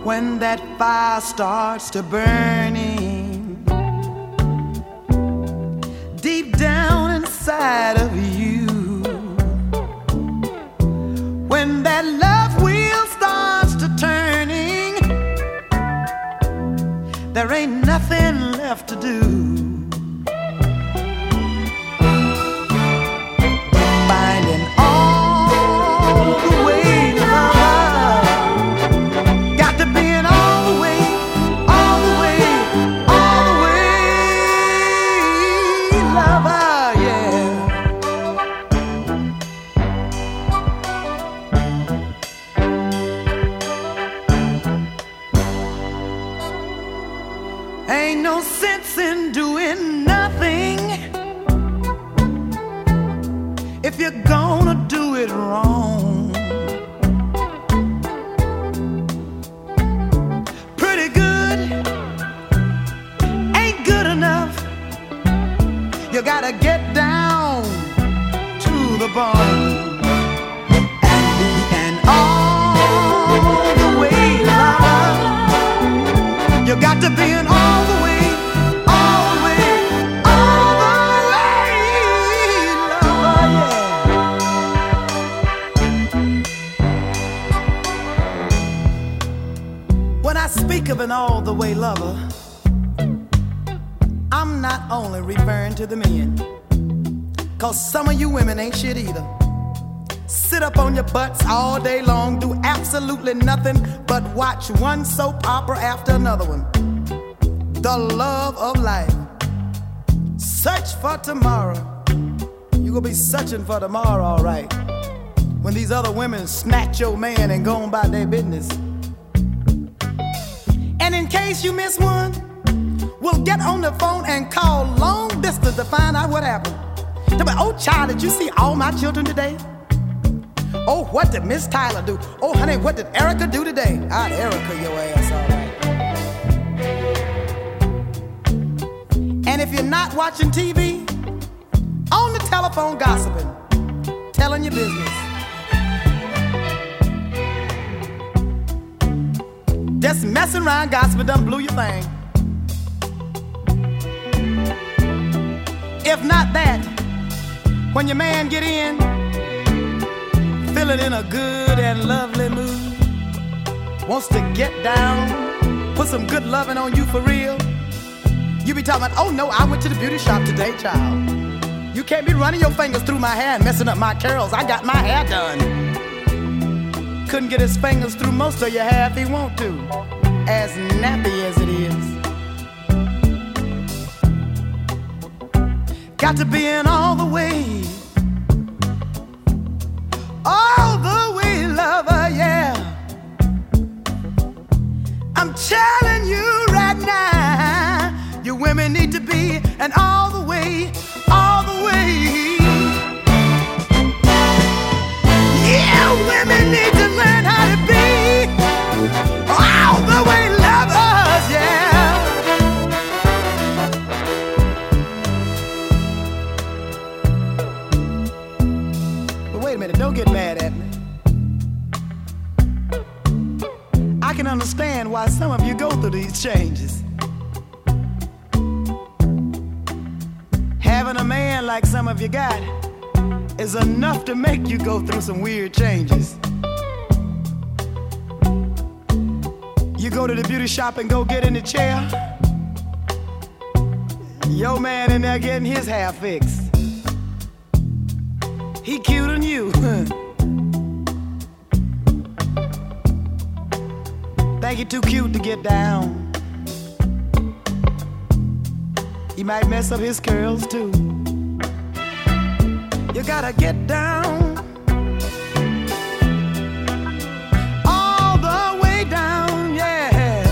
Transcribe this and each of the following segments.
when that fire starts to burning deep down inside of you, when that love wheel starts to turning, there ain't nothing left to do. Finding all the way love, got to be an all the way, all the way, all the way lover, yeah. Ain't no sense in doing nothing if you're gonna do it wrong. Pretty good ain't good enough. You gotta get down to the bone and be an all the way lover. You got to be an all the way, all the way, all the way lover, yeah. When I speak of an all the way lover, I'm not only referring to the men, 'cause some of you women ain't shit either. Sit up on your butts all day long, do absolutely nothing but watch one soap opera after another one. The love of life. Search for tomorrow. You gonna be searching for tomorrow, all right, when these other women snatch your man and go on about their business. And in case you miss one, we'll get on the phone and call long distance to find out what happened. Oh, child, did you see all my children today? Oh, what did Miss Tyler do? Oh, honey, what did Erica do today? I'd Erica your ass, all right. And if you're not watching TV, on the telephone gossiping, telling your business. Just messing around gossiping done blew your thing. If not that, when your man get in, feeling in a good and lovely mood, wants to get down, put some good loving on you for real, you be talking about, oh no, I went to the beauty shop today, child. You can't be running your fingers through my hair and messing up my curls. I got my hair done. Couldn't get his fingers through most of your hair if he want to, as nappy as it is. Got to be in all the way, all the way lover, yeah. I'm telling you right now, you women need to be an all the way, all the way. Yeah, women need to learn how to be all the way lovers, yeah. But wait a minute, don't get mad at me. I can understand why some of you go through these changes. Having a man like some of you got is enough to make you go through some weird changes. You go to the beauty shop and go get in the chair, your man in there getting his hair fixed. He cute than you. Think he too cute to get down. He might mess up his curls too. You gotta get down, all the way down, yeah.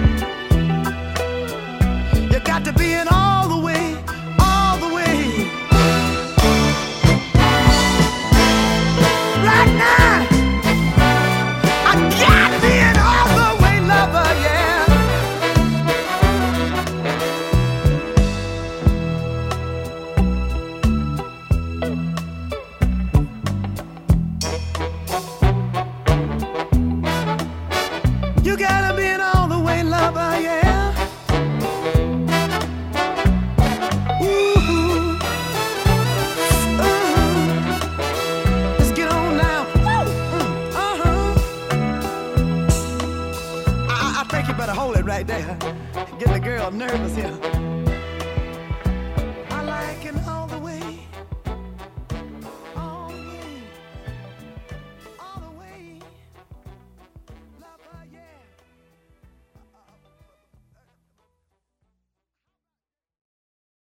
You got to be an all the way, all the way. Right now, I got to be an all the way lover, yeah. You gotta be right there. Get the girl nervous here.